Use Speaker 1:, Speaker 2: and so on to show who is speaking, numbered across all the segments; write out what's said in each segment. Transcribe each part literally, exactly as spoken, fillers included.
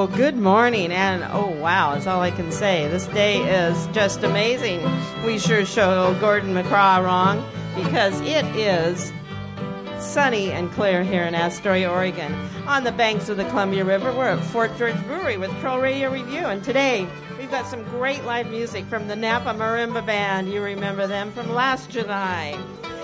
Speaker 1: Well, good morning, and oh wow, that's all I can say. This day is just amazing. We sure show Gordon McCraw wrong, because it is sunny and clear here in Astoria, Oregon. On the banks of the Columbia River, we're at Fort George Brewery with Troll Radio Review, and today we've got some great live music from the Napa Marimba Band. You remember them from last July.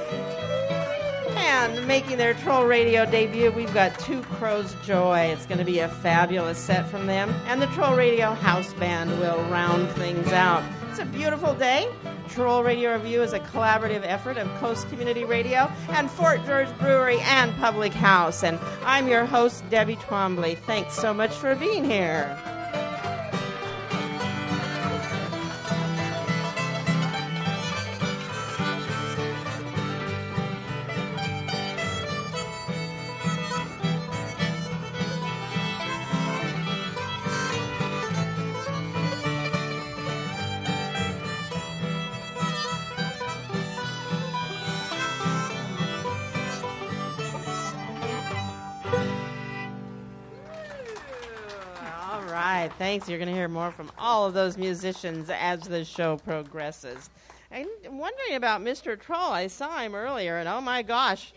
Speaker 1: And making their Troll Radio debut, we've got Two Crows Joy. It's going to be a fabulous set from them. And the Troll Radio House Band will round things out. It's a beautiful day. Troll Radio Review is a collaborative effort of Coast Community Radio and Fort George Brewery and Public House. And I'm your host, Debbie Twombly. Thanks so much for being here. Thanks. You're going to hear more from all of those musicians as the show progresses. I'm wondering about Mister Troll. I saw him earlier, and oh my gosh,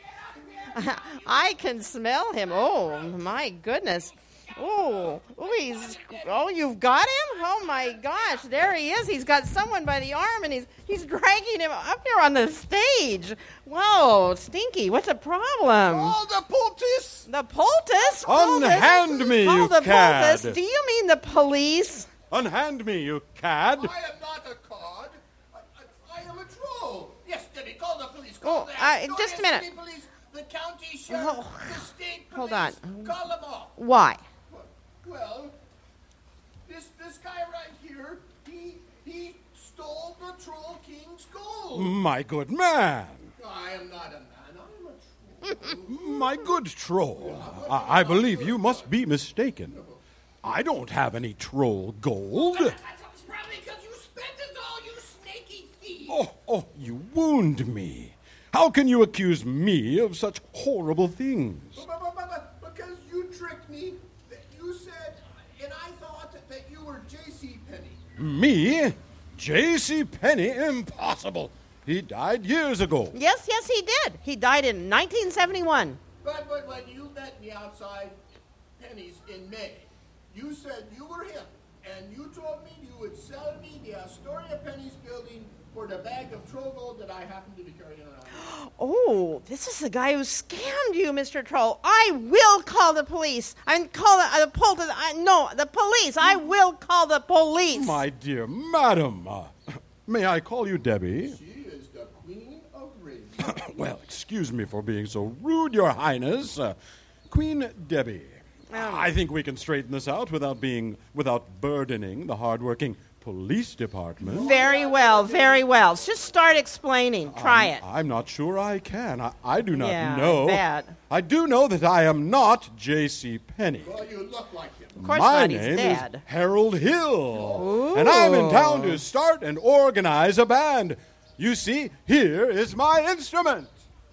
Speaker 1: I can smell him. Oh my goodness. Oh, oh, he's. Oh, you've got him? Oh my gosh, there he is. He's got someone by the arm, and he's he's dragging him up here on the stage. Whoa, Stinky, what's the problem?
Speaker 2: Oh, the poultice!
Speaker 1: The poultice?
Speaker 3: Unhand
Speaker 1: poultice?
Speaker 3: me,
Speaker 1: oh,
Speaker 3: you
Speaker 1: the
Speaker 3: cad!
Speaker 1: Poultice. Do you mean the police?
Speaker 3: Unhand me, you cad!
Speaker 2: I am not a cod. I, I, I am a troll. Yes, Debbie, call the police. Call
Speaker 1: Oh,
Speaker 2: the
Speaker 1: uh,
Speaker 2: Astoria
Speaker 1: just a minute.
Speaker 2: City Police, the county sheriff,
Speaker 1: Oh.
Speaker 2: the state police.
Speaker 1: Hold on.
Speaker 2: Call them all.
Speaker 1: Why?
Speaker 2: Well, this this guy right here, he he stole the Troll King's gold.
Speaker 3: My good man!
Speaker 2: I am not a man. I am a troll.
Speaker 3: My good troll, I, I believe you must be mistaken. I don't have any troll gold.
Speaker 2: That's probably because you spent it all, you snaky thief.
Speaker 3: Oh, oh, you wound me. How can you accuse me of such horrible things?
Speaker 2: But, but, but, but, because you tricked me. You said, and I thought that you were J C. Penney.
Speaker 3: Me? J C. Penney? Impossible. He died years ago.
Speaker 1: Yes, yes, he did. He died in nineteen seventy-one.
Speaker 2: But, but when you met me outside Penny's in May, you said you were him, and you told me you would sell me the Astoria Penny's building for the bag of troll gold that I happen to be carrying around.
Speaker 1: Oh, this is the guy who scammed you, Mister Troll. I will call the police. I mean, call the, uh, the police. I, no, the police. I will call the police.
Speaker 3: My dear madam, uh, may I call you Debbie?
Speaker 2: She is the Queen of Radio.
Speaker 3: Well, excuse me for being so rude, Your Highness. Uh, Queen Debbie,
Speaker 1: Oh.
Speaker 3: I think we can straighten this out without being, without burdening the hardworking police department.
Speaker 1: Very well, very well. Just start explaining. Try
Speaker 3: I'm,
Speaker 1: it.
Speaker 3: I'm not sure I can. I, I do not
Speaker 1: Yeah,
Speaker 3: know.
Speaker 1: bad.
Speaker 3: I do know that I am not J C. Penney.
Speaker 2: Well, you look like him.
Speaker 1: Of course
Speaker 3: My
Speaker 1: not, he's
Speaker 3: name
Speaker 1: dead.
Speaker 3: is Harold Hill,
Speaker 1: Ooh.
Speaker 3: and I'm in town to start and organize a band. You see, here is my instrument.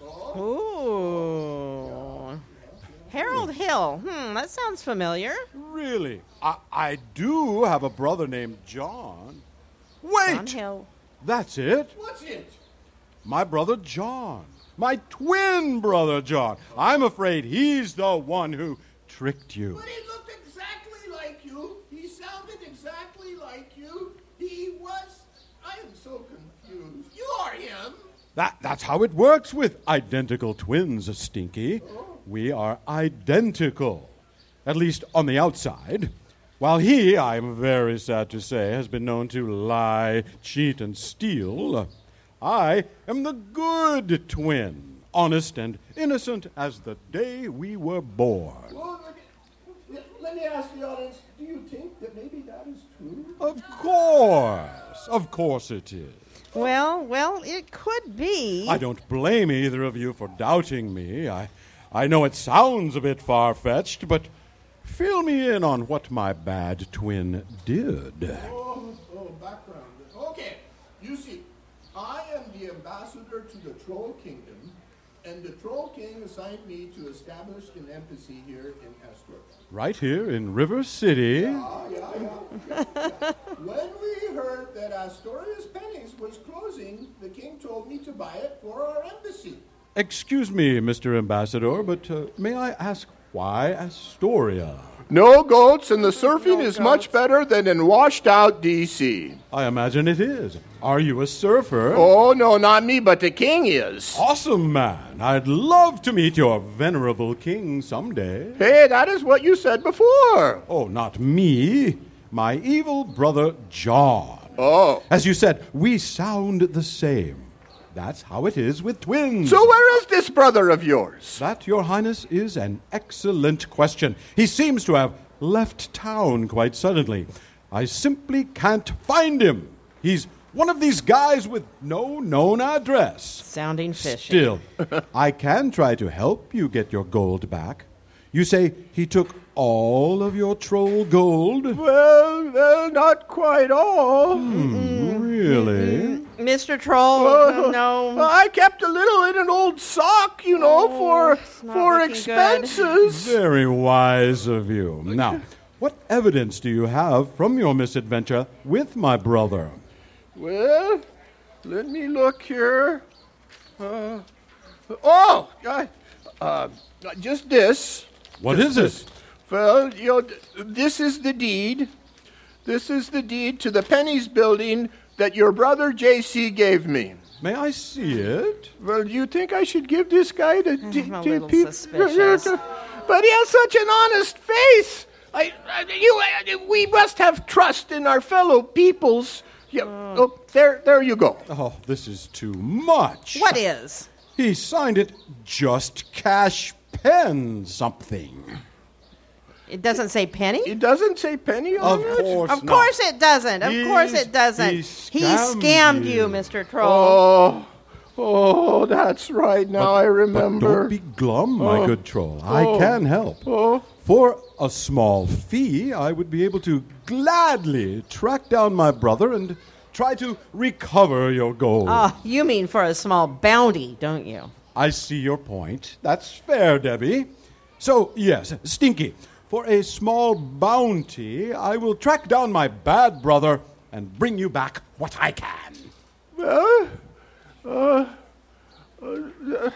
Speaker 1: Ooh. Harold Hill. Hmm, that sounds familiar.
Speaker 3: Really, I, I do have a brother named John. Wait,
Speaker 1: John Hill.
Speaker 3: that's it.
Speaker 2: What's it?
Speaker 3: My brother John. My twin brother John. I'm afraid he's the one who tricked you.
Speaker 2: But he looked exactly like you. He sounded exactly like you. He was... I am so confused. You are him.
Speaker 3: That, that's how it works with identical twins, Stinky. We are identical, at least on the outside. While he, I am very sad to say, has been known to lie, cheat, and steal, I am the good twin, honest and innocent as the day we were born.
Speaker 2: Well, let, let me ask the audience, do you think that maybe that is true?
Speaker 3: Of course. Of course it is.
Speaker 1: Well, well, it could be.
Speaker 3: I don't blame either of you for doubting me. I, I know it sounds a bit far-fetched, but fill me in on what my bad twin did.
Speaker 2: Oh, oh, background. Okay, you see, I am the ambassador to the Troll Kingdom, And the Troll King assigned me to establish an embassy here in Astoria.
Speaker 3: Right here in River City.
Speaker 2: Yeah, yeah, yeah, yeah, yeah. When we heard that Astoria's Pennies was closing, the king told me to buy it for our embassy.
Speaker 3: Excuse me, Mister Ambassador, but uh, may I ask why Astoria?
Speaker 2: No goats, and the surfing
Speaker 1: No
Speaker 2: is
Speaker 1: goats.
Speaker 2: much better than in washed-out D C.
Speaker 3: I imagine it is. Are you a surfer?
Speaker 2: Oh, no, not me, but the king is.
Speaker 3: Awesome, man. I'd love to meet your venerable king someday.
Speaker 2: Hey, that is what you said before.
Speaker 3: Oh, not me. My evil brother, John.
Speaker 2: Oh.
Speaker 3: As you said, we sound the same. That's how it is with twins.
Speaker 2: So where is this brother of yours?
Speaker 3: That, Your Highness, is an excellent question. He seems to have left town quite suddenly. I simply can't find him. He's one of these guys with no known address.
Speaker 1: Sounding fishy.
Speaker 3: Still, I can try to help you get your gold back. You say he took all of your troll gold?
Speaker 2: Well, well, not quite all.
Speaker 3: Really?
Speaker 1: Mister Troll,
Speaker 2: Uh,
Speaker 1: no.
Speaker 2: I kept a little in an old sock, you know,
Speaker 1: Oh,
Speaker 2: for
Speaker 1: it's not
Speaker 2: for
Speaker 1: looking
Speaker 2: expenses.
Speaker 3: Very wise of you. Now, what evidence do you have from your misadventure with my brother?
Speaker 2: Well, let me look here. Uh, oh, uh, uh, just this.
Speaker 3: What is it?
Speaker 2: Well, you know, th- this is the deed. This is the deed to the Pennies building that your brother J C gave me.
Speaker 3: May I see it?
Speaker 2: Well, do you think I should give this guy the d-
Speaker 1: I'm a
Speaker 2: d-
Speaker 1: little
Speaker 2: pe-
Speaker 1: suspicious.
Speaker 2: But he has such an honest face. I, I you, uh, we must have trust in our fellow peoples. Yeah, oh, there, there you go.
Speaker 3: Oh, this is too much.
Speaker 1: What is?
Speaker 3: He signed it just cash pen something.
Speaker 1: It doesn't say penny?
Speaker 2: It doesn't say penny on
Speaker 3: Of
Speaker 2: it.
Speaker 3: course
Speaker 1: Of
Speaker 3: not.
Speaker 1: course it doesn't. Of
Speaker 3: He's-
Speaker 1: course it doesn't.
Speaker 3: he
Speaker 1: He
Speaker 3: scammed
Speaker 1: scammed
Speaker 3: you.
Speaker 1: you, Mister Troll.
Speaker 2: Oh, oh, that's right. Now I
Speaker 3: But
Speaker 2: remember.
Speaker 3: don't be glum, my
Speaker 2: Oh.
Speaker 3: good troll. I
Speaker 2: Oh.
Speaker 3: can help.
Speaker 2: Oh.
Speaker 3: For a small fee, I would be able to gladly track down my brother and try to recover your gold.
Speaker 1: Oh, you mean for a small bounty, don't you?
Speaker 3: I see your point. That's fair, Debbie. So, yes, Stinky, for a small bounty, I will track down my bad brother and bring you back what I can.
Speaker 2: Well, uh, uh,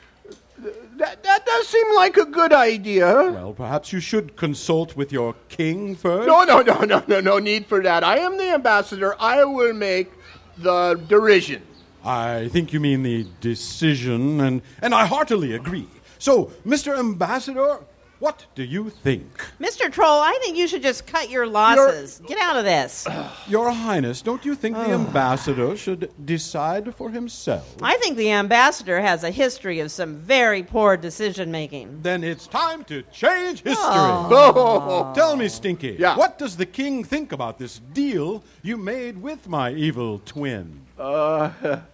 Speaker 2: that, that does seem like a good idea.
Speaker 3: Well, perhaps you should consult with your king first.
Speaker 2: No, no, no, no, no, no need for that. I am the ambassador. I will make the derision.
Speaker 3: I think you mean the decision, and, and I heartily agree. So, Mister Ambassador, what do you think?
Speaker 1: Mister Troll, I think you should just cut your losses. Get out of this.
Speaker 3: Your Highness, don't you think the ambassador should decide for himself?
Speaker 1: I think the ambassador has a history of some very poor decision making.
Speaker 3: Then it's time to change history.
Speaker 2: Oh.
Speaker 3: Tell me, Stinky,
Speaker 2: Yeah.
Speaker 3: what does the king think about this deal you made with my evil twin?
Speaker 2: Uh,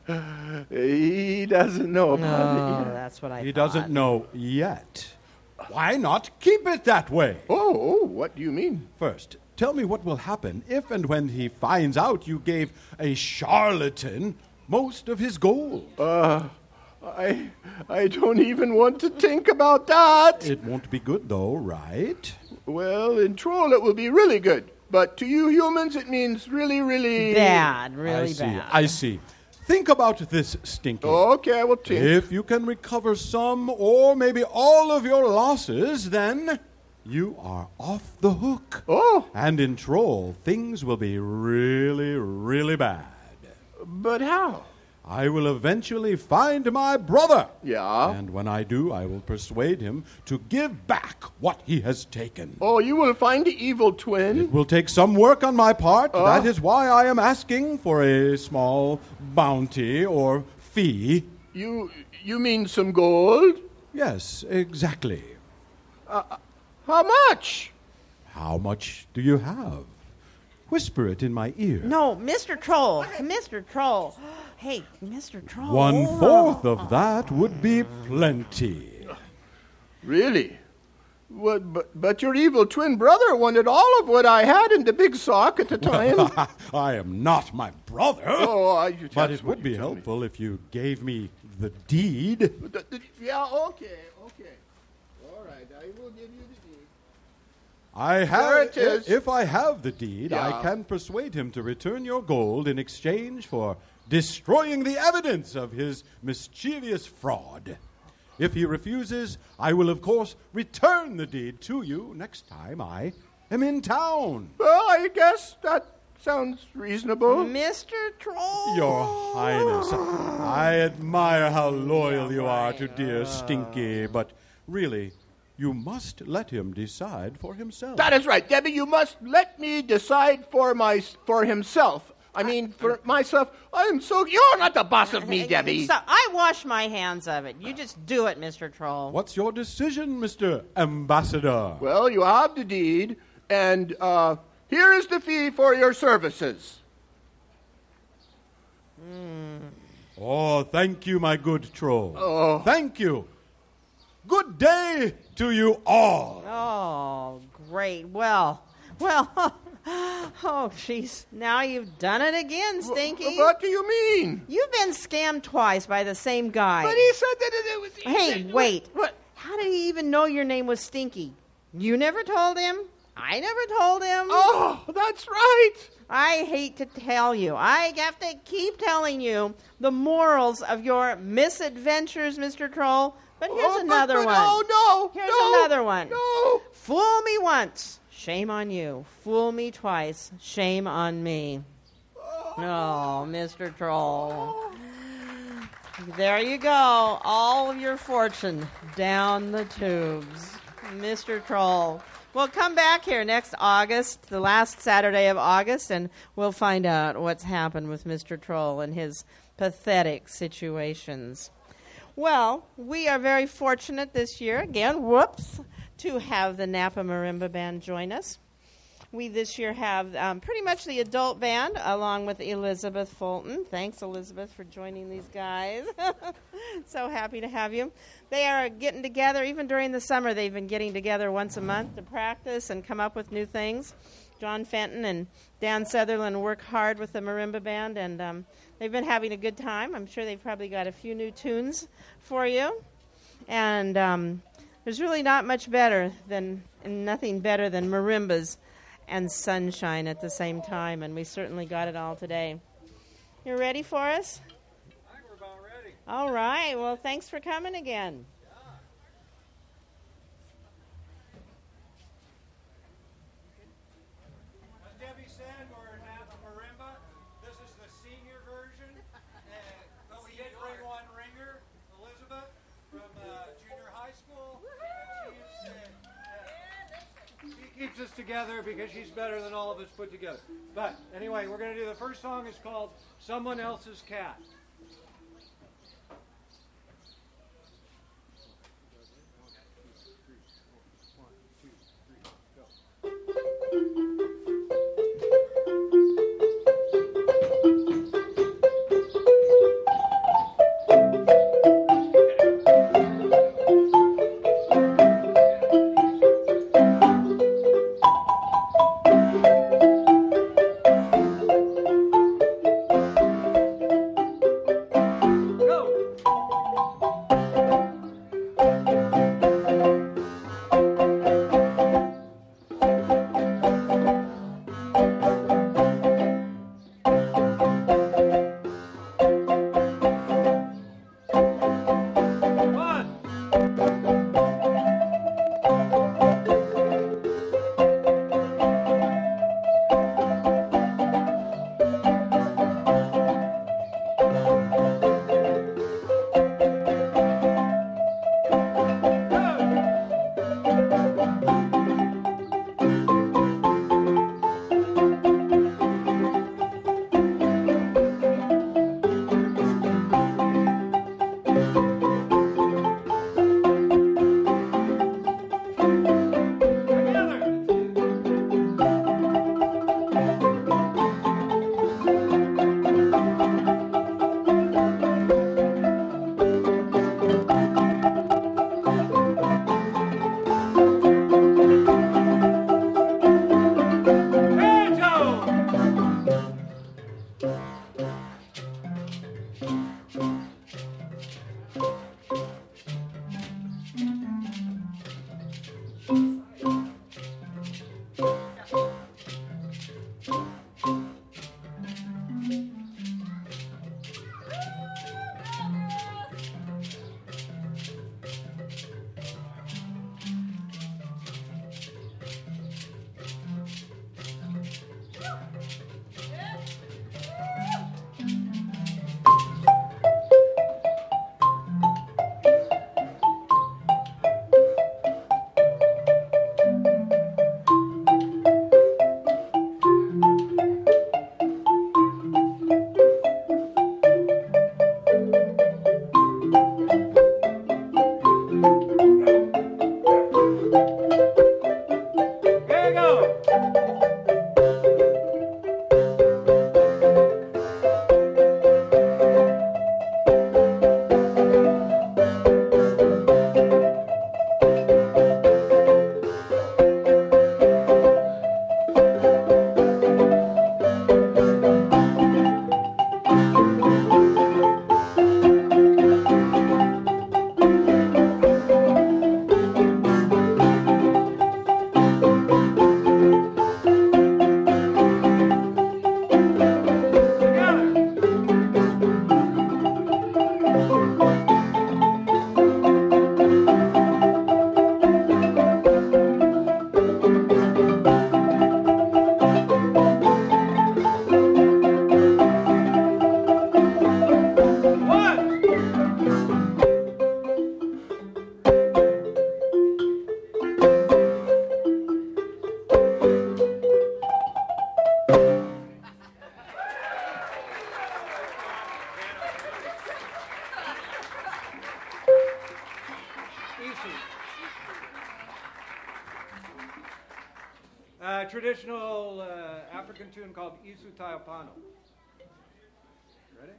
Speaker 2: he doesn't know about
Speaker 1: Oh,
Speaker 2: it yet.
Speaker 1: that's what I
Speaker 3: He
Speaker 1: thought.
Speaker 3: doesn't know yet. Why not keep it that way?
Speaker 2: Oh, oh, what do you mean?
Speaker 3: First, tell me what will happen if and when he finds out you gave a charlatan most of his gold.
Speaker 2: Uh, I, I don't even want to think about that.
Speaker 3: It won't be good, though, right?
Speaker 2: Well, in Troll it will be really good. But to you humans, it means really, really...
Speaker 1: Bad, really
Speaker 3: I see.
Speaker 1: bad.
Speaker 3: I see. Think about this, Stinky.
Speaker 2: Okay, I will think.
Speaker 3: If you can recover some or maybe all of your losses, then you are off the hook.
Speaker 2: Oh,
Speaker 3: And in Troll, things will be really, really bad.
Speaker 2: but how?
Speaker 3: I will eventually find my brother.
Speaker 2: Yeah.
Speaker 3: And when I do, I will persuade him to give back what he has taken.
Speaker 2: Oh, you will find the evil twin?
Speaker 3: It will take some work on my part.
Speaker 2: Oh.
Speaker 3: That is why I am asking for a small bounty or fee.
Speaker 2: You, you mean some gold?
Speaker 3: Yes, exactly.
Speaker 2: How much?
Speaker 3: How much do you have? Whisper it in my ear.
Speaker 1: No, Mister Troll. Mister Troll. Hey, Mister Troll.
Speaker 3: One fourth of that would be plenty.
Speaker 2: Really? What, but, but your evil twin brother wanted all of what I had in the big sock at the time.
Speaker 3: I am not my brother.
Speaker 2: oh, I,
Speaker 3: But
Speaker 2: that's
Speaker 3: it
Speaker 2: what
Speaker 3: would be
Speaker 2: you told me.
Speaker 3: helpful if you gave me have the deed.
Speaker 2: The- the- yeah, okay, okay. All right, I will give you the deed.
Speaker 3: I have.
Speaker 2: There it is.
Speaker 3: If I have the deed,
Speaker 2: Yeah.
Speaker 3: I can persuade him to return your gold in exchange for destroying the evidence of his mischievous fraud. If he refuses, I will, of course, return the deed to you next time I am in town.
Speaker 2: Well, I guess that sounds reasonable.
Speaker 1: Mister Troll.
Speaker 3: Your Highness, I admire how loyal you are to dear Stinky, but really, you must let him decide for himself.
Speaker 2: That is right, Debbie. You must let me decide for my for himself. I mean, for myself. I'm so. You're not the boss of me, Debbie.
Speaker 1: So I wash my hands of it. You just do it, Mister Troll.
Speaker 3: What's your decision, Mister Ambassador?
Speaker 2: Well, you have the deed, and uh, here is the fee for your services.
Speaker 3: Oh, thank you, my good troll.
Speaker 2: Oh.
Speaker 3: Thank you. Good day to you all.
Speaker 1: Oh, great. Well, well. Oh, jeez. Now you've done it again, Stinky.
Speaker 2: What do you mean?
Speaker 1: You've been scammed twice by the same guy.
Speaker 2: But he said that it was.
Speaker 1: Hey, wait.
Speaker 2: What?
Speaker 1: How did he even know your name was Stinky? You never told him? I never told him.
Speaker 2: Oh, that's right.
Speaker 1: I hate to tell you. I have to keep telling you the morals of your misadventures, Mister Troll. But here's
Speaker 2: Oh, but-
Speaker 1: another
Speaker 2: but
Speaker 1: one.
Speaker 2: No, no.
Speaker 1: Here's
Speaker 2: no,
Speaker 1: another one.
Speaker 2: No.
Speaker 1: Fool me once. Shame on you. Fool me twice. Shame on me. Oh, Mister Troll. There you go. All of your fortune down the tubes. Mister Troll. Well, come back here next August, the last Saturday of August, and we'll find out what's happened with Mister Troll and his pathetic situations. Well, we are very fortunate this year, again, whoops, to have the Napa Marimba Band join us. We this year have um, pretty much the adult band, along with Elizabeth Fulton. Thanks, Elizabeth, for joining these guys. So happy to have you. They are getting together, even during the summer, they've been getting together once a month to practice and come up with new things. John Fenton and Dan Sutherland work hard with the Marimba Band, and um, they've been having a good time. I'm sure they've probably got a few new tunes for you. And um, there's really not much better than, and nothing better than marimbas and sunshine at the same time, and we certainly got it all today. You ready for us?
Speaker 4: I think we're about ready.
Speaker 1: All right. Well, thanks for coming again.
Speaker 4: As Debbie said, we're in Napa Marimba. This is the senior version, uh, but we did bring one ringer, Elizabeth, from uh, junior high school. And she's, uh, uh, she keeps us together because she's better than all of us put together. But anyway, we're going to do the first song is called Someone Else's Cat. Uh, traditional uh, African tune called Isu Taipano. Ready?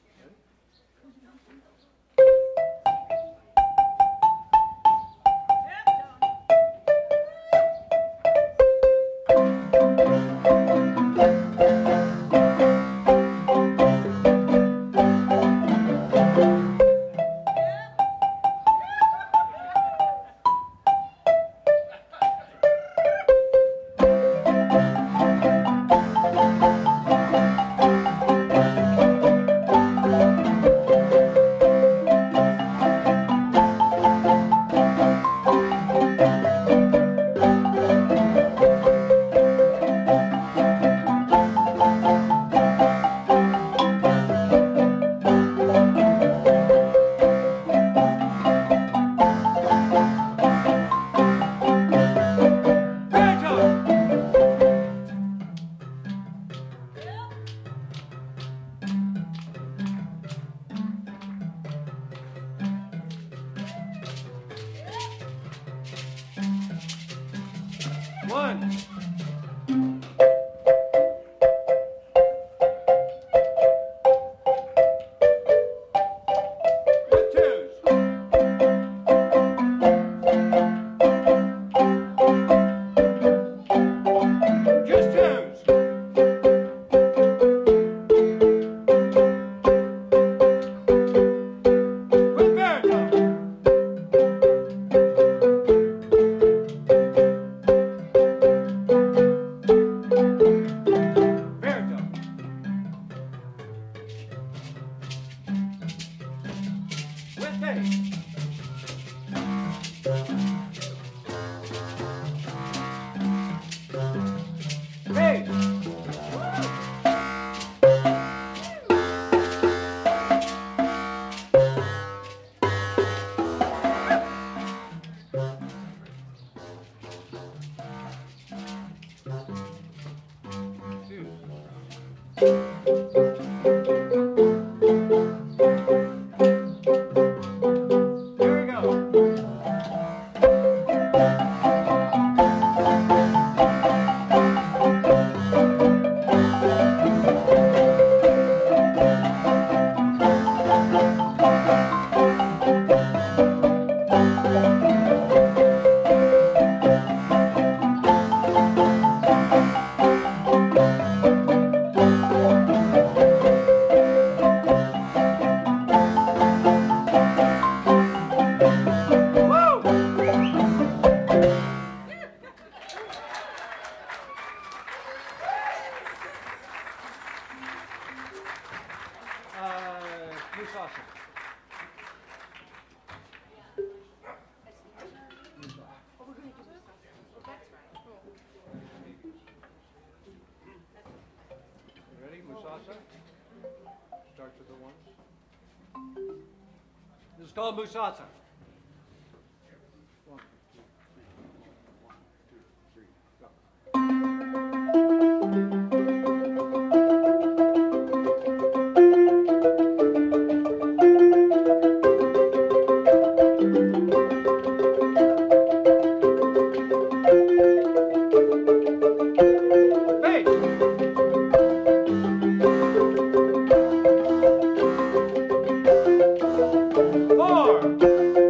Speaker 4: One. With twos. Just twos. With baritone. Baritone. With bass. Bass. Twos. Here we go. Uh, Musasa. You ready? Musasa. Starts with the ones. This is called Musasa. One, two, three. One, two, three, go. Bass. Four.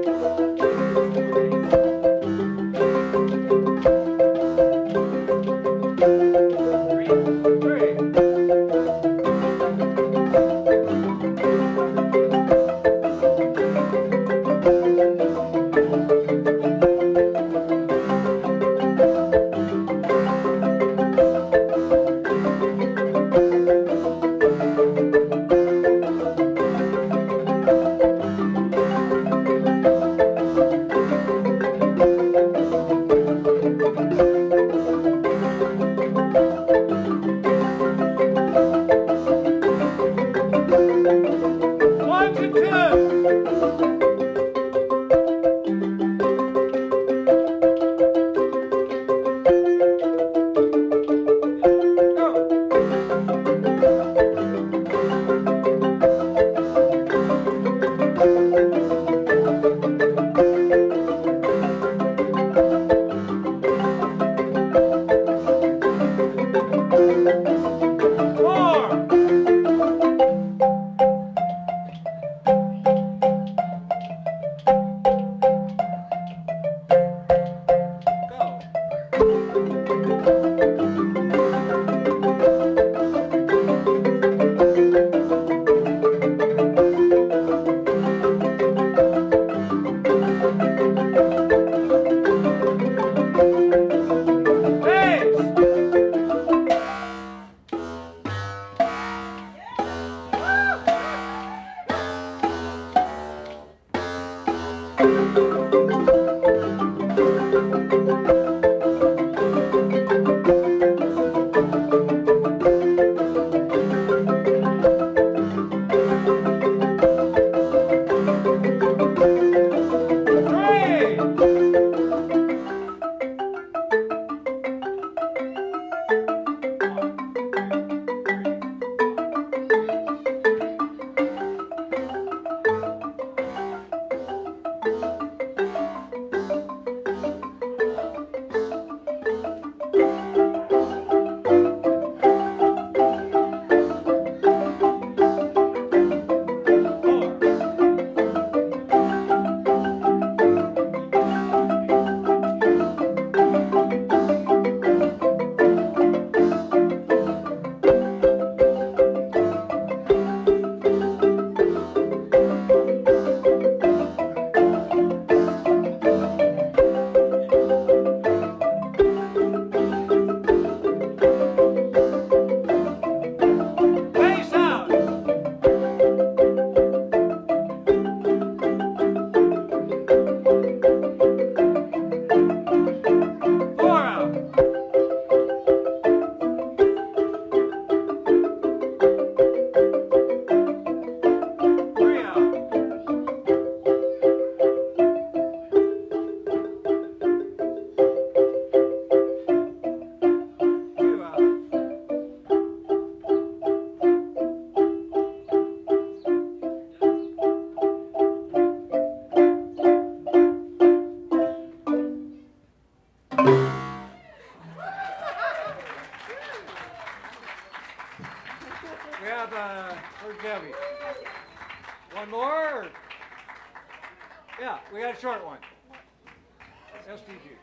Speaker 4: have, uh, where's Debbie? One more? Yeah, we got a short one. S T G.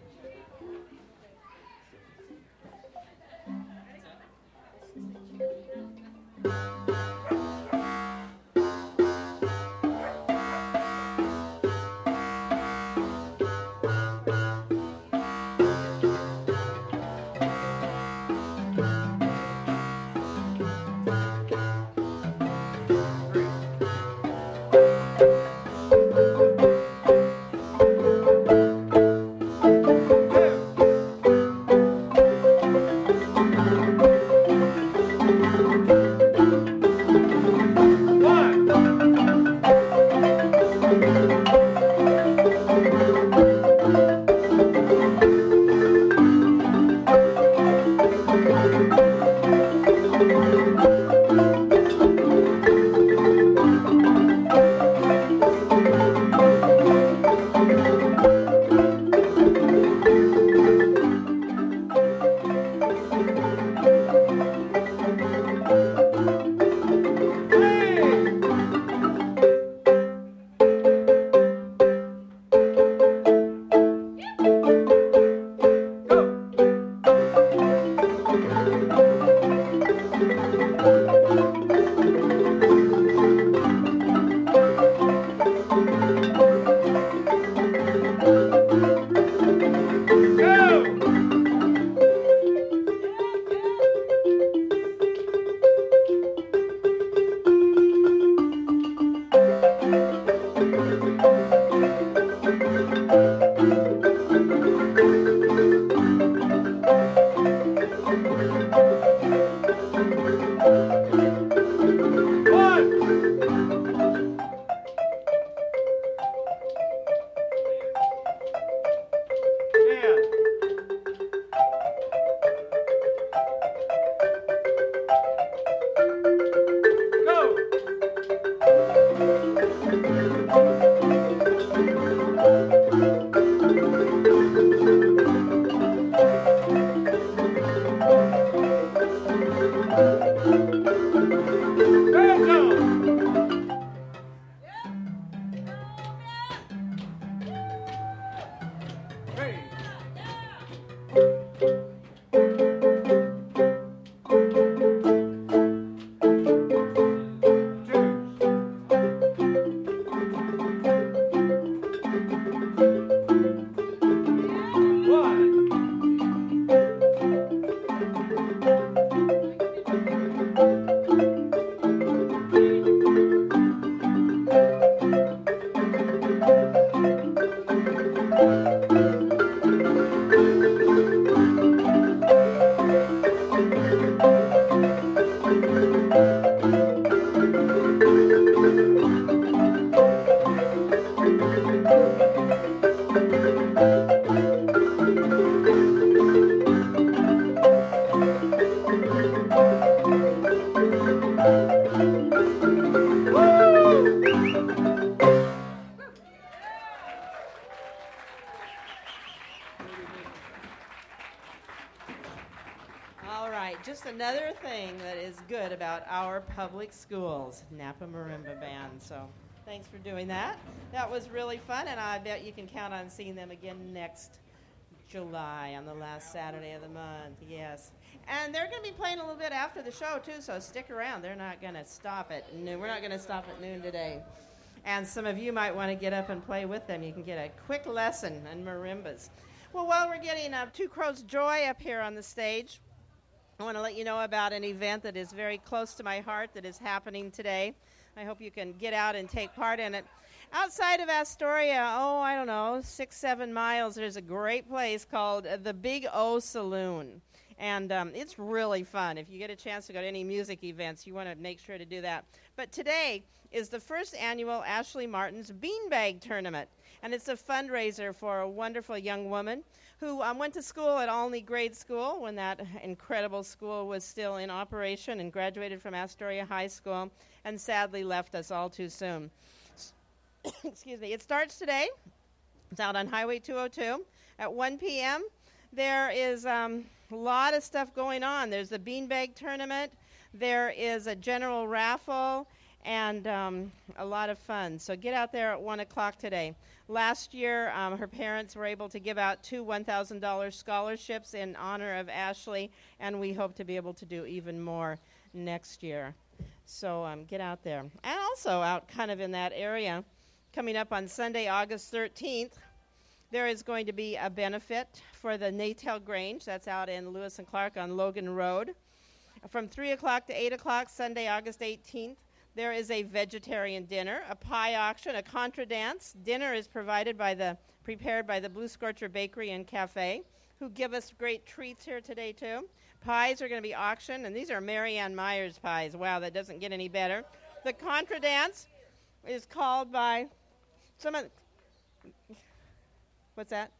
Speaker 1: Just another thing that is good about our public schools, Napa Marimba Band. So thanks for doing that. That was really fun, and I bet you can count on seeing them again next July on the last Saturday of the month. Yes. And they're going to be playing a little bit after the show, too, so stick around. They're not going to stop at noon. We're not going to stop at noon today. And some of you might want to get up and play with them. You can get a quick lesson in marimbas. Well, while we're getting uh, Two Crows Joy up here on the stage, I want to let you know about an event that is very close to my heart that is happening today. I hope you can get out and take part in it. Outside of Astoria, oh, I don't know, six, seven miles, there's a great place called the Big O Saloon. And um, it's really fun. If you get a chance to go to any music events, you want to make sure to do that. But today is the first annual Ashley Martin's Beanbag Tournament. And it's a fundraiser for a wonderful young woman who um, went to school at Olney Grade School when that incredible school was still in operation, and graduated from Astoria High School and sadly left us all too soon. Excuse me. It starts today. It's out on Highway two oh two at one p.m. There is um, a lot of stuff going on. There's the Beanbag Tournament. There is a general raffle and um, a lot of fun. So get out there at one o'clock today. Last year, um, her parents were able to give out two one thousand dollars scholarships in honor of Ashley, and we hope to be able to do even more next year. So um, get out there. And also out kind of in that area, coming up on Sunday, August thirteenth, there is going to be a benefit for the Natel Grange. That's out in Lewis and Clark on Logan Road. From three o'clock to eight o'clock, Sunday, August eighteenth, there is a vegetarian dinner, a pie auction, a contra dance. Dinner is provided by the, prepared by the Blue Scorcher Bakery and Cafe, who give us great treats here today, too. Pies are going to be auctioned, and these are Mary Ann Myers pies. Wow, that doesn't get any better. The contra dance is called by some of... What's that?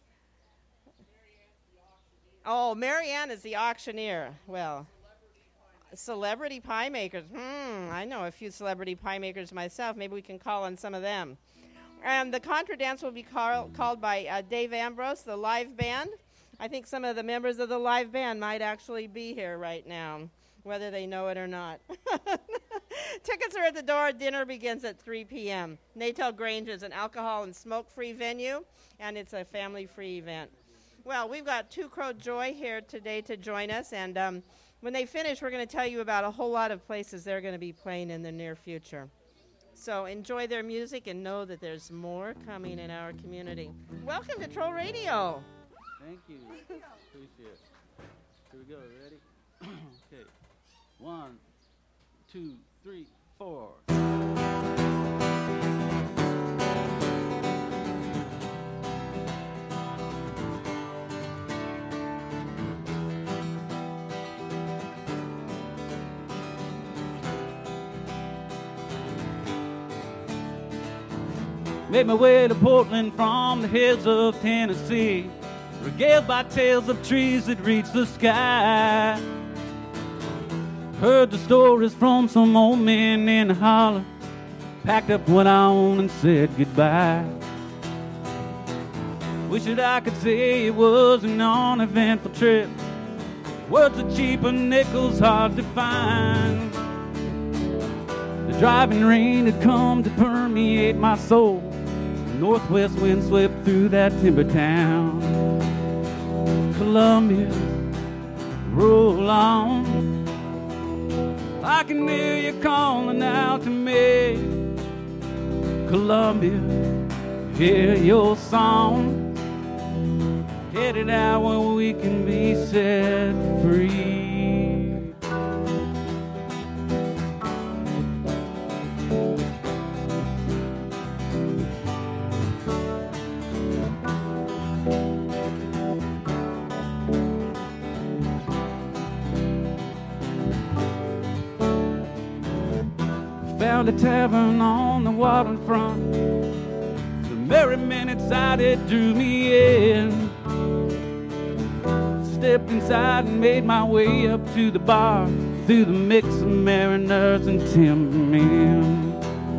Speaker 1: Oh, Mary Ann is the auctioneer. Well, celebrity pie makers. Hmm, I know a few celebrity pie makers myself. Maybe we can call on some of them. And the contra dance will be call, called by uh, Dave Ambrose, the live band. I think some of the members of the live band might actually be here right now, whether they know it or not. Tickets are at the door. Dinner begins at three p.m. Natel Grange is an alcohol and smoke-free venue, and it's a family-free event. Well, we've got Two Crow Joy here today to join us, and um, when they finish, we're going to tell you about a whole lot of places they're going to be playing in the near future. So enjoy their music and know that there's more coming in our community. Welcome to Troll Radio.
Speaker 5: Thank you. Appreciate it. Here we go. Ready? Okay. One, two, three, four. Made my way to Portland from the hills of Tennessee, regaled by tales of trees that reach the sky. Heard the stories from some old men in the holler, packed up what I own and said goodbye. Wish that I could say it was an uneventful trip. Words are cheap and nickels hard to find. The driving rain had come to permeate my soul. Northwest wind swept through that timber town. Columbia, roll on. I can hear you calling out to me. Columbia, hear your song. Headed out where we can be set free. Found a tavern on the waterfront. The merry men inside it drew me in. Stepped inside and made my way up to the bar, through the mix of mariners and timbermen.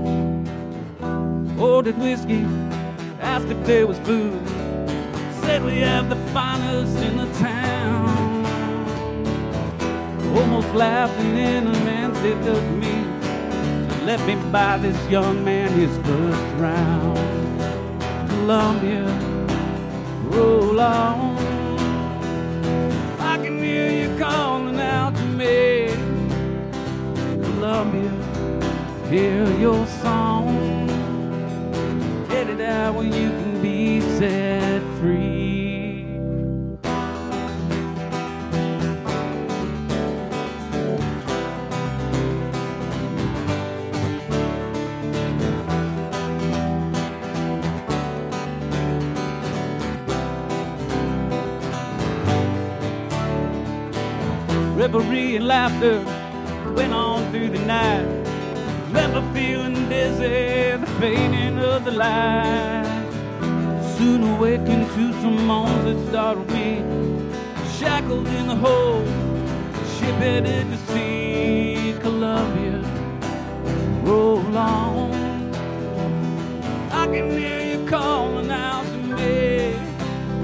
Speaker 5: Ordered whiskey, asked if there was food. Said we have the finest in the town. Almost laughed and then a man stepped up to me. Let me buy this young man his first round. Columbia, roll on. I can hear you calling out to me. Columbia, hear your song. Headed out where you can be set free. Revelry and laughter went on through the night. Remember feeling dizzy, the fading of the light. Soon awakened to some moans that startled me. Shackled in the hold, ship headed to sea. Columbia, roll on. I can hear you calling out to me.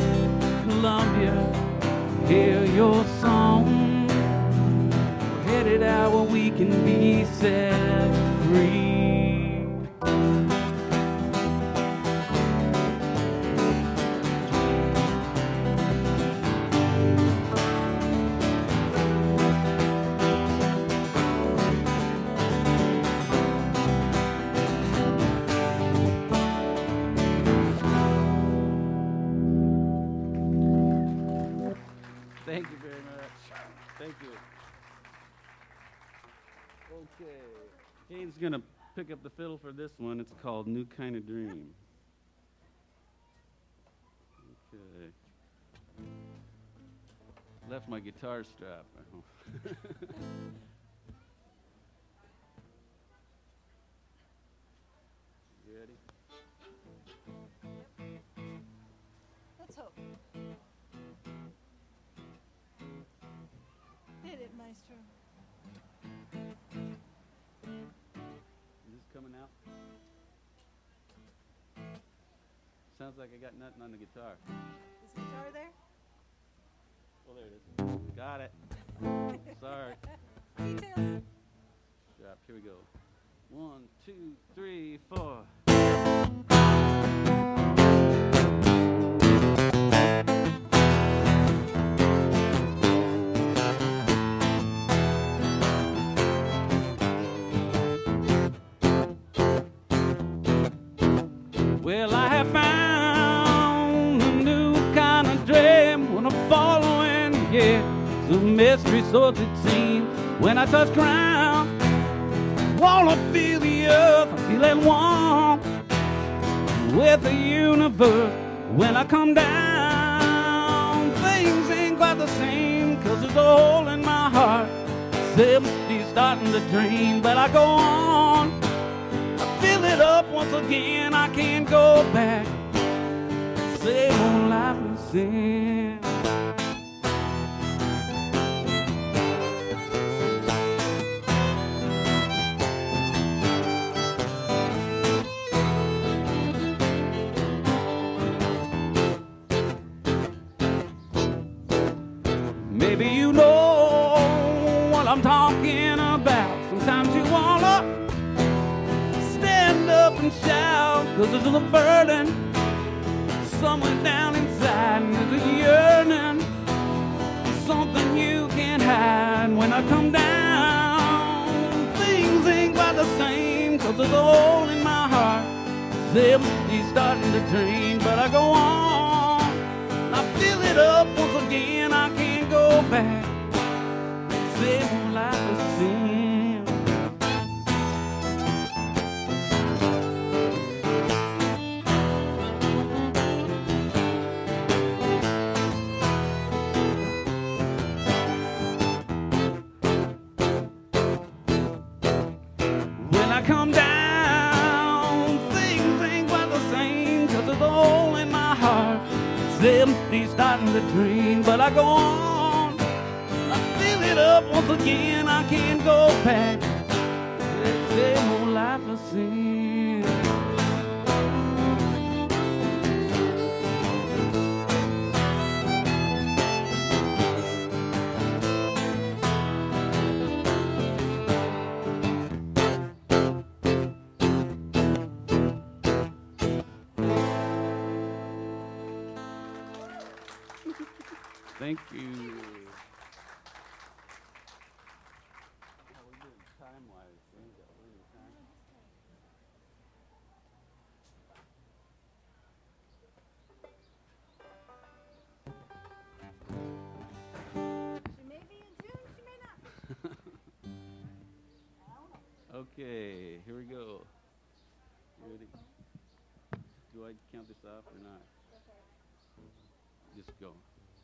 Speaker 5: Columbia, hear your song. it out where we can be set free. Thank you very much. Thank you. Okay. Kane's going to pick up the fiddle for this one. It's called New Kind of Dream. Okay. Left my guitar strap. You ready?
Speaker 6: Let's hope. Hit it, Maestro.
Speaker 5: Is this coming out? Sounds like I got nothing on the guitar.
Speaker 6: Is the guitar there?
Speaker 5: Oh, there it is. Got it. Sorry.
Speaker 6: Details.
Speaker 5: Drop. Here we go. One, two, three, four. Well, I have found a new kind of dream when I'm following, yeah, the mystery sorts it seems. When I touch ground, wanna feel the earth, I feel at one with the universe. When I come down, things ain't quite the same, 'cause there's a hole in my heart. Sympathy's starting to drain, but I go on. Fill it up once again, I can't go back. Same old life is sin. Maybe you know what I'm talking about. Sometimes you wanna stand up and shout, 'cause there's a burden somewhere down inside, and there's a yearning, something you can't hide. When I come down, things ain't quite the same, 'cause there's a hole in my heart. Sympathy's starting to drain, but I go on. I fill it up once again, I can't go back. Same old life is sin. Come down, things ain't quite the same, 'cause there's a hole in my heart. Sympathy's starting to drain, but I go on. I fill it up once again, I can't go back. That same old life I sin. Thank you. How we doing time-wise? We ain't got plenty of time.
Speaker 6: She may be in tune, she may not.
Speaker 5: Okay, here we go. You ready? Do I count this off or not? Just go.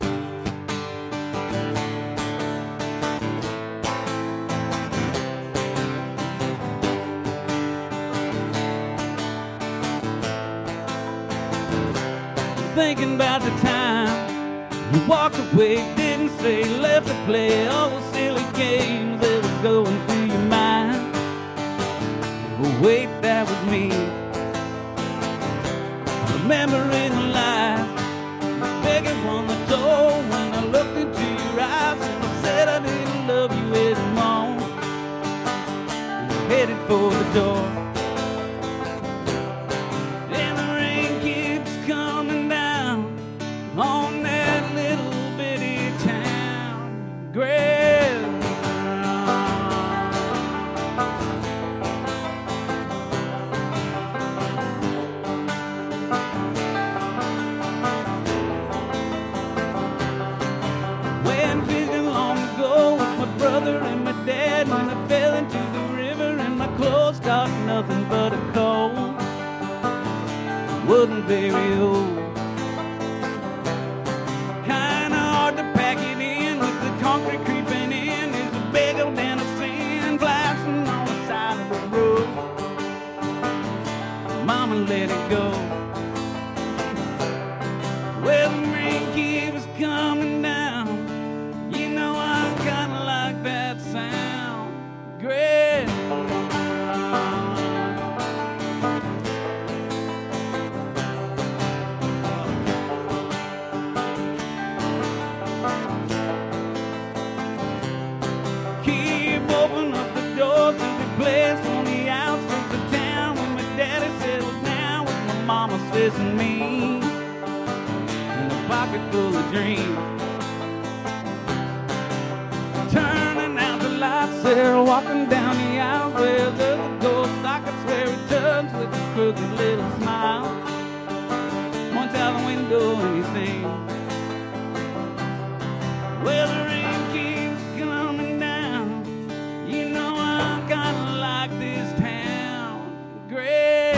Speaker 5: Thinking about the time you walked away, didn't say, left to play all the silly games that were going through your mind. But wait, that was me, remembering the lies, begging on the door when I looked into your eyes and I said I didn't love you anymore. very old. Kinda hard to pack it in with the concrete creeping in. There's a big old den of sin flashing on the side of the road. Mama let it go. Well, the rain keeps coming down. You know I kinda like that sound. Great. Keep open up the door to the place on the outskirts of town where my daddy settles down with my mama, sis, and me. Pocket full of dreams. Turning out the lights there, walking down the aisle where there's a ghost. I could swear he turns with a crooked little smile. Points out the window and he sings. Well, the rain keeps coming down. You know I kinda like this town. Great.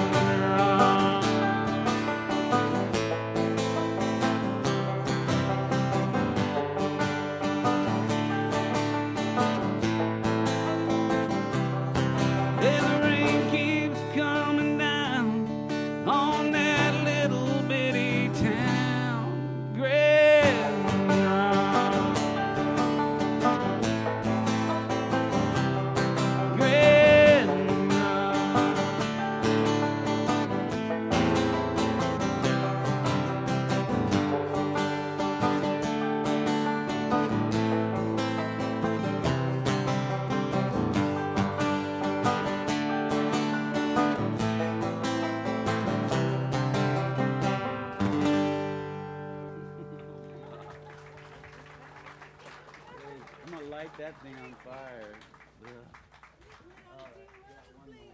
Speaker 5: Light that thing on fire. Yeah. All right, got one more.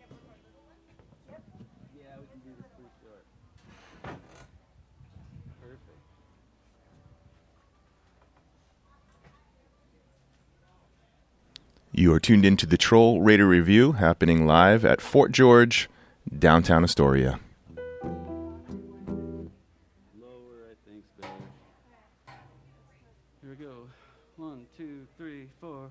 Speaker 5: Yeah, we can do this pretty short. Perfect.
Speaker 7: You are tuned into the Troll Raider Review, happening live at Fort George, downtown Astoria.
Speaker 5: Lower, I think's better. Here we go. One, two, three, four.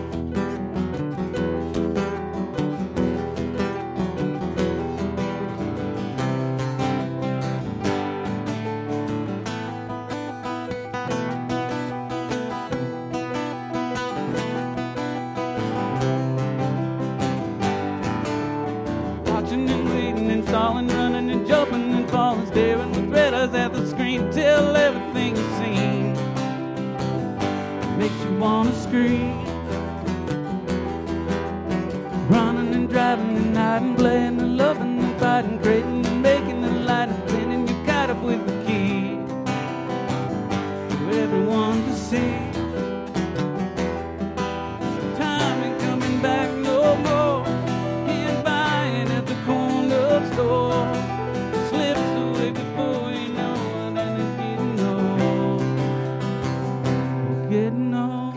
Speaker 5: Watching and waiting and stalling, running and jumping and falling, staring with red eyes at the screen till everything is seen makes you wanna scream. Running and driving and hiding, playing and loving and fighting, creating and making and lighting, pinning your kite up with the key for everyone to see. Time ain't coming back no more. Can't buy it at the corner store. Slips away before you know it, and it's getting old. We're getting old.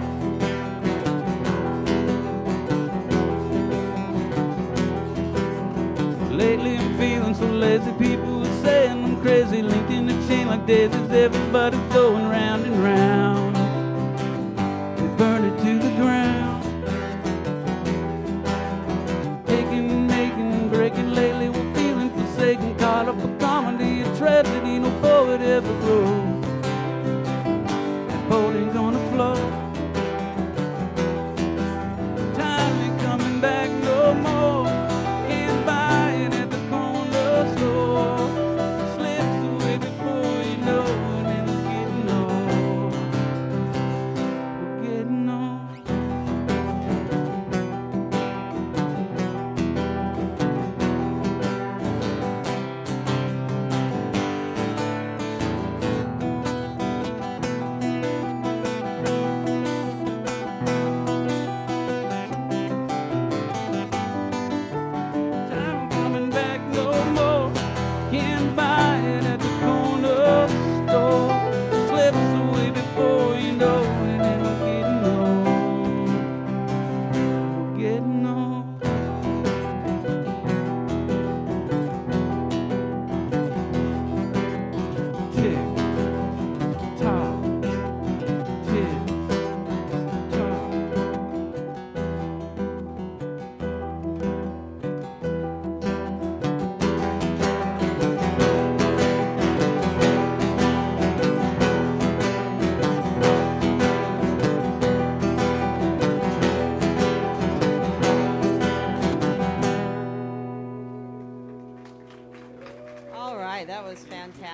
Speaker 5: Lately I'm feeling so lazy. People are saying I'm crazy, linked in a chain like daisies. Everybody's going round and round. They burn it to the ground. Taking and making and breaking. Lately we're feeling forsaken, caught up a comedy, a tragedy no poet ever wrote. That boat ain't gonna float. Time ain't coming back no more. Can't buy it at the corner store. Slips away before you know it, and it's getting old. We're getting old.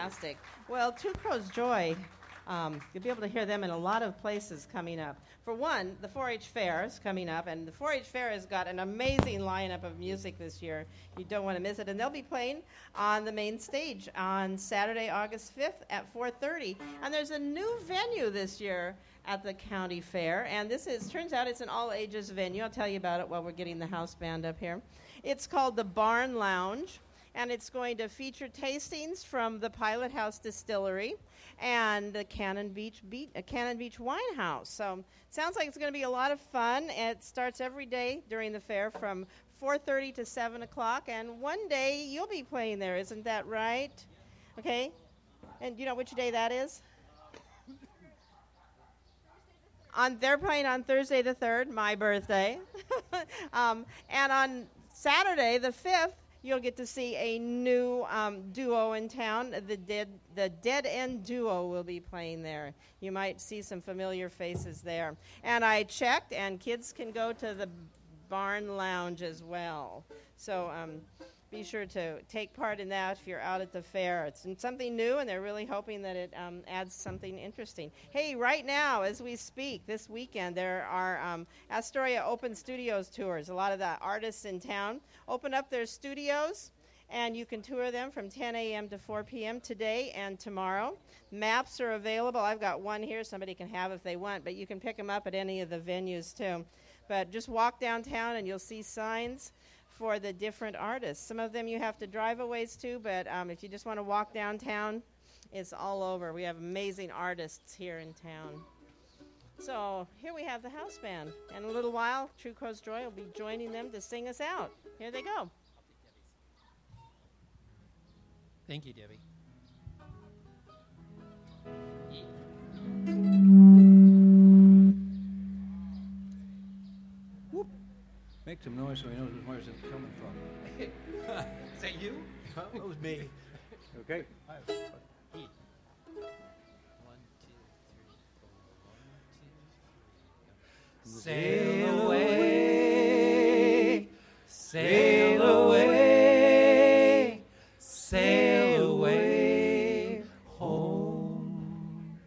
Speaker 1: fantastic. Well, Two Crows Joy, um, you'll be able to hear them in a lot of places coming up. For one, the four H Fair is coming up, and the four H Fair has got an amazing lineup of music this year. You don't want to miss it. And they'll be playing on the main stage on Saturday, August fifth at four thirty. And there's a new venue this year at the county fair, and this is, turns out it's an all-ages venue. I'll tell you about it while we're getting the house band up here. It's called the Barn Lounge, and it's going to feature tastings from the Pilot House Distillery and the Cannon Beach Beat, uh, Cannon Beach Wine House. So sounds like it's going to be a lot of fun. It starts every day during the fair from four thirty to seven o'clock, and one day you'll be playing there, isn't that right? Okay, and do you know which day that is? On, they're playing on Thursday the third, my birthday. um, and on Saturday the fifth, you'll get to see a new um, duo in town. The Dead, the Dead End Duo will be playing there. You might see some familiar faces there. And I checked, and kids can go to the Barn Lounge as well. So um, be sure to take part in that if you're out at the fair. It's something new, and they're really hoping that it um, adds something interesting. Hey, right now, as we speak, this weekend, there are um, Astoria Open Studios tours. A lot of the artists in town open up their studios, and you can tour them from ten a.m. to four p.m. today and tomorrow. Maps are available. I've got one here somebody can have if they want, but you can pick them up at any of the venues, too. But just walk downtown, and you'll see signs for the different artists. Some of them you have to drive a ways to, but um, if you just want to walk downtown, it's all over. We have amazing artists here in town. So here we have the house band. In a little while, True Crows Joy will be joining them to sing us out. Here they go.
Speaker 8: Thank you, Debbie.
Speaker 9: Whoop. Make some noise so he knows where it's coming from.
Speaker 8: Is that you?
Speaker 9: That was me. Okay.
Speaker 8: One, two, three, four, one, two, three. Sail away, sail away, sail away home.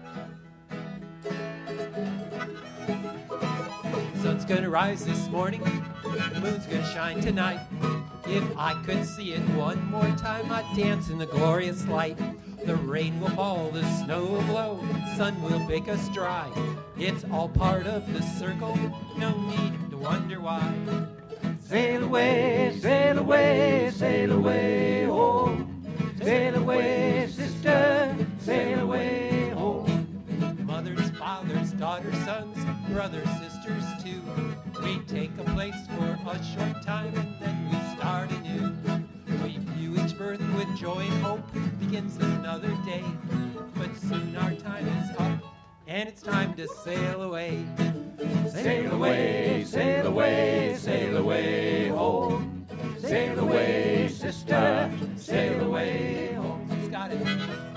Speaker 8: Sun's gonna rise this morning, the moon's gonna shine tonight. If I could see it one more time, I'd dance in the glorious light. The rain will fall, the snow will blow, sun will bake us dry. It's all part of the circle, no need to wonder why.
Speaker 9: Sail away, sail away, sail away home. Sail away, sister, sail away home.
Speaker 8: Mothers, fathers, daughters, sons, brothers, sisters too. We take a place for a short time and then we start anew. We view each birth with joy and hope, begins another day. But soon our time is up, and it's time to sail away.
Speaker 9: Sail away, sail away, sail away home. Sail away, sister, sail away home.
Speaker 8: Who's got it?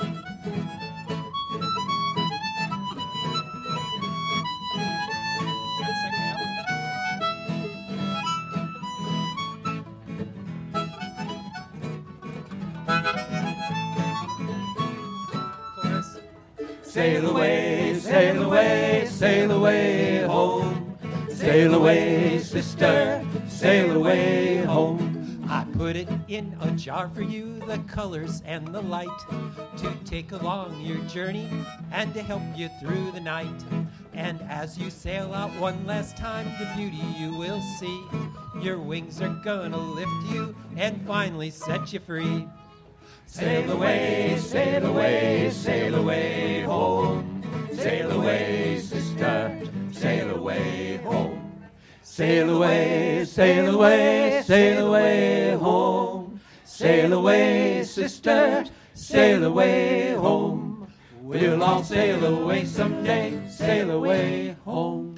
Speaker 9: Sail away, sail away, sail away home. Sail away, sister, sail away home.
Speaker 8: I put it in a jar for you, the colors and the light, to take along your journey and to help you through the night. And as you sail out one last time, the beauty you will see. Your wings are gonna lift you and finally set you free.
Speaker 9: Sail away, sail away, sail away home. Sail away, sister, sail away home. Sail away, sail away, sail away home. Sail away, sister, sail away home. We'll all sail away someday, sail away home.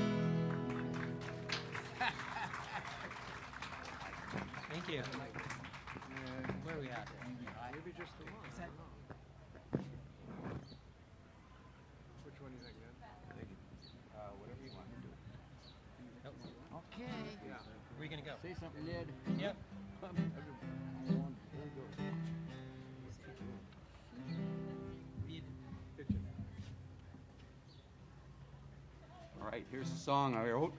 Speaker 8: Thank you. Where are we at?
Speaker 9: Maybe just the one. Which one is that again? Uh, whatever you want to do.
Speaker 8: Okay.
Speaker 9: Yeah.
Speaker 8: Where are you going to go?
Speaker 9: Say something, Ned.
Speaker 8: Yep.
Speaker 9: Here we go.
Speaker 10: right, here's a song I wrote.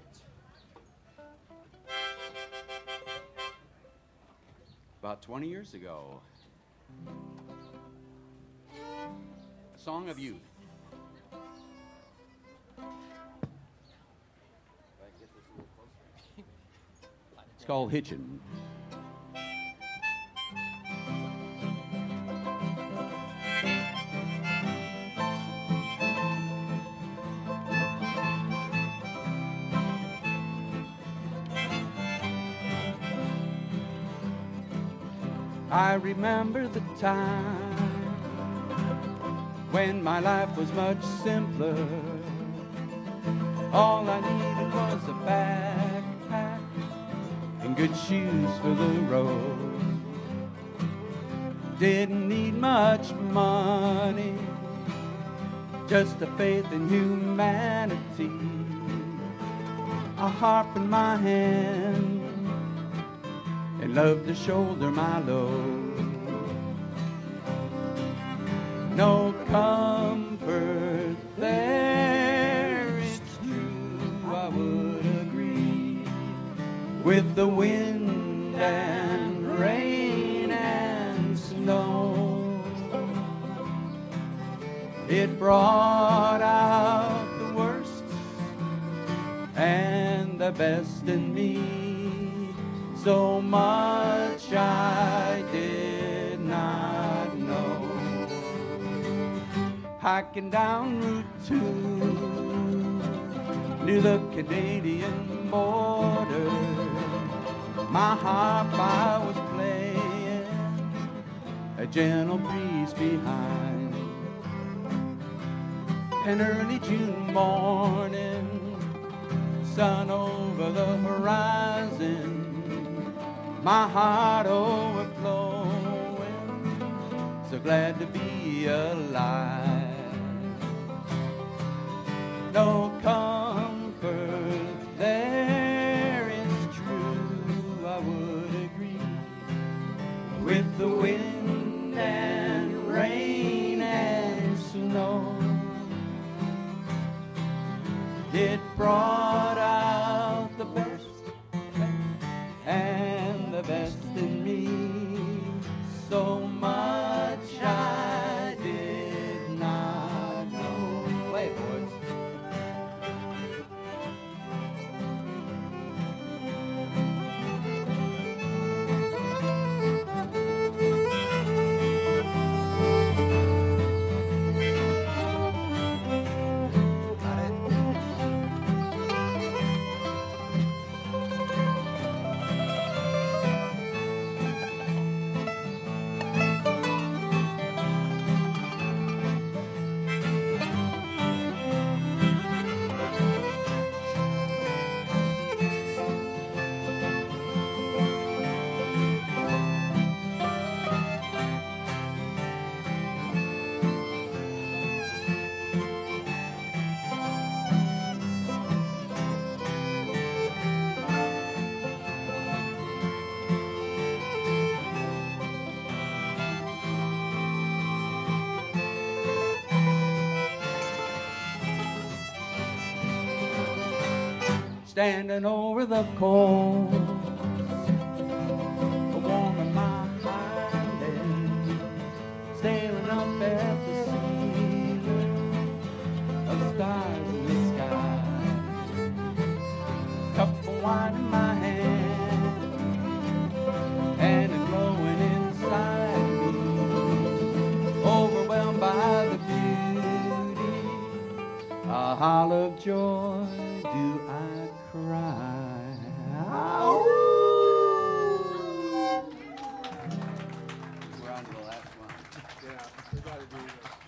Speaker 10: About twenty years ago. A song of youth. It's called Hitchin'. I remember the time when my life was much simpler. All I needed was a backpack and good shoes for the road. Didn't need much money, just a faith in humanity, a harp in my hand, and love to shoulder my load. No comfort there, it's true, I would agree, with the wind and rain and snow. It brought out the worst and the best in me, so much I did not know. Hiking down Route two near the Canadian border, my harp I was playing, a gentle breeze behind. An early June morning, sun over the horizon, my heart overflowing, so glad to be alive. No comfort there, it's true, I would agree, with the wind and rain and snow. It brought out the best and the best in me, so much I did not know. Play it, boys. Standing over the coals, warming my hind end, staring up at the ceiling of stars in the sky. Cup of wine in my hand, and it glowing inside me, overwhelmed by the beauty, a howl of joy do I cry. Ow. We're on to the last one.
Speaker 9: Yeah, we gotta do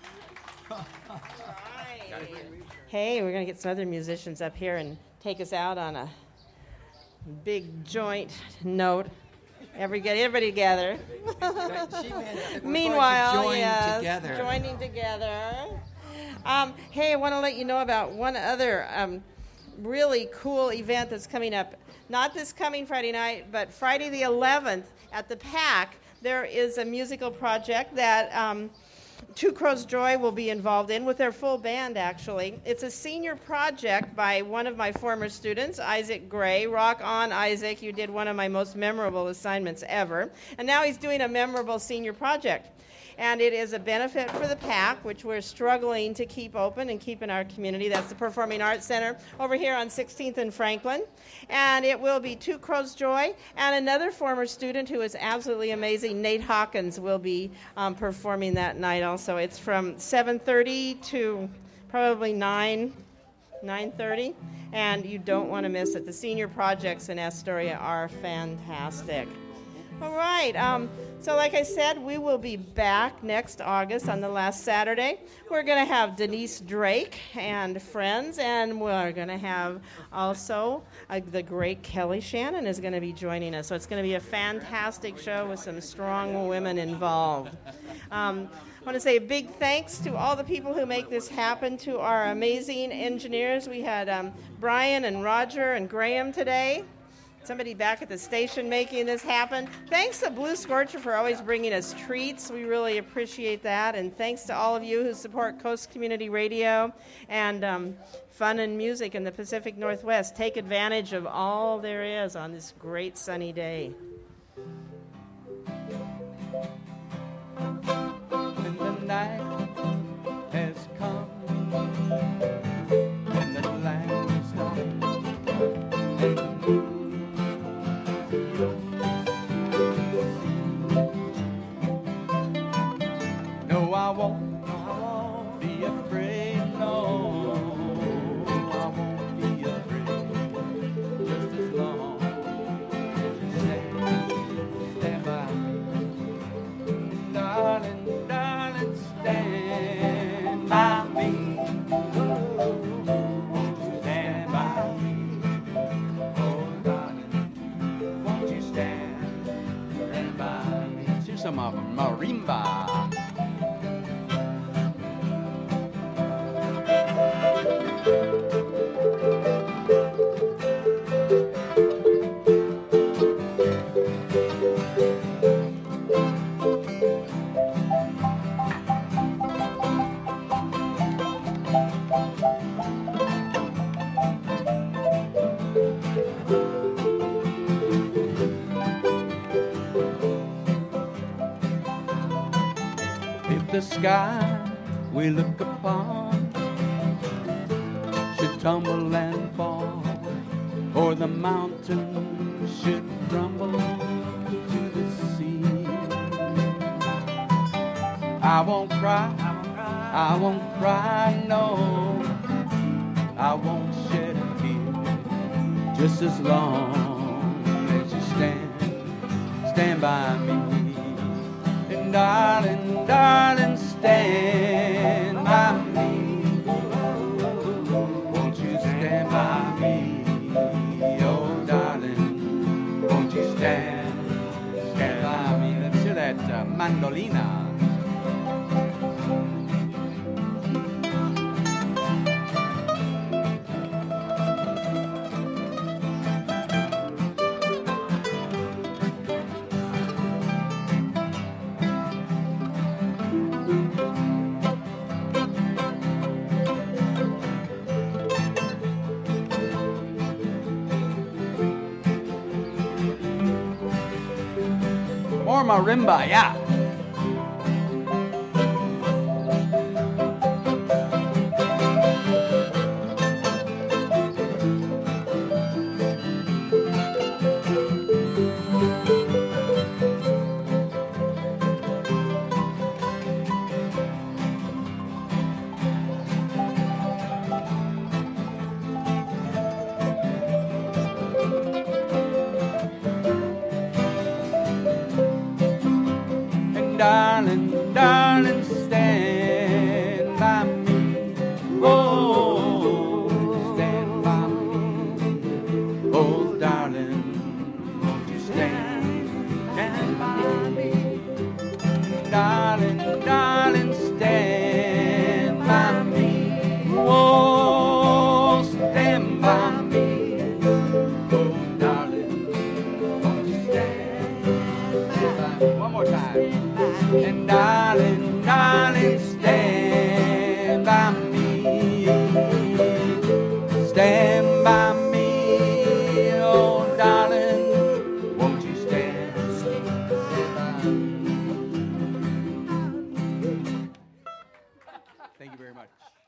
Speaker 9: this.
Speaker 1: Hey, we're going to get some other musicians up here and take us out on a big joint note. Everybody, everybody together. Meanwhile,
Speaker 11: join
Speaker 1: yes,
Speaker 11: together.
Speaker 1: joining together. Um, hey, I want to let you know about one other um, really cool event that's coming up. Not this coming Friday night, but Friday the eleventh at the P A C. There is a musical project that um, Two Crows Joy will be involved in with their full band, actually. It's a senior project by one of my former students, Isaac Gray. Rock on, Isaac. You did one of my most memorable assignments ever. And now he's doing a memorable senior project. And it is a benefit for the P A C, which we're struggling to keep open and keep in our community. That's the Performing Arts Center over here on sixteenth and Franklin. And it will be Two Crows Joy. And another former student who is absolutely amazing, Nate Hawkins, will be um, performing that night also. It's from seven thirty to probably nine, nine thirty. And you don't want to miss it. The senior projects in Astoria are fantastic. All right. Um, so like I said, we will be back next August on the last Saturday. We're going to have Denise Drake and friends, and we're going to have also uh, the great Kelly Shannon is going to be joining us. So it's going to be a fantastic show with some strong women involved. Um, I want to say a big thanks to all the people who make this happen, to our amazing engineers. We had um, Brian and Roger and Graham today. Somebody back at the station making this happen. Thanks to Blue Scorcher for always bringing us treats. We really appreciate that. And thanks to all of you who support Coast Community Radio and um, fun and music in the Pacific Northwest. Take advantage of all there is on this great sunny day.
Speaker 10: When the night has come and the land is dark and the moon no, I won't, no, I won't be afraid, no, I won't be afraid, just as long as you stand, stand by me, darling, darling, stand by me, won't you stand by me, oh, darling, won't you stand, stand by me. Let's hear some of them, marimba. The sky we look upon should tumble and fall, or the mountain should crumble to the sea. I won't cry, I won't cry, no, I won't shed a tear, just as long as you stand, stand by me. And darling, darling, stand by me. Won't you stand by me? Oh, darling, won't you stand, stand by me? Let's hear that uh, mandolina. More marimba, yeah. Thank you very much.